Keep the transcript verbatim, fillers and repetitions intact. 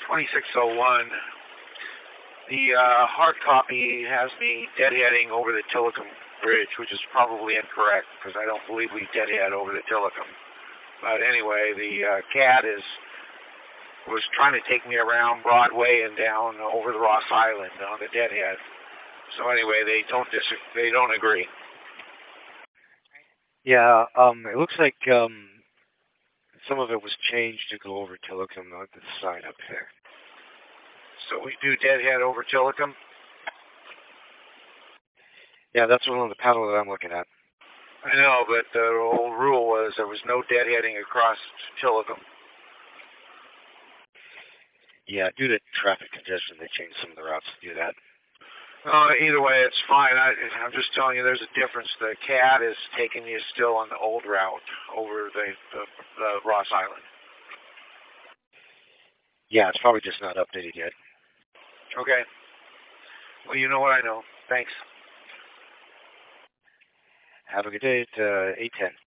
twenty-six oh one. The uh, hard copy has me deadheading over the Tillicum Bridge, which is probably incorrect because I don't believe we deadhead over the Tillicum. But anyway, the uh, C A D is was trying to take me around Broadway and down over the Ross Island on the deadhead. So anyway, they don't dis- they don't agree. Yeah, um, it looks like um, some of it was changed to go over Tillicum on the sign up there. So we do deadhead over Tillicum? Yeah, that's one of the paddle that I'm looking at. I know, but the old rule was there was no deadheading across Tillicum. Yeah, due to traffic congestion, they changed some of the routes to do that. Uh, either way, it's fine. I, I'm just telling you there's a difference. The C A D is taking you still on the old route over the, the, the Ross Island. Yeah, it's probably just not updated yet. Okay. Well, you know what I know. Thanks. Have a good day at uh, eight ten.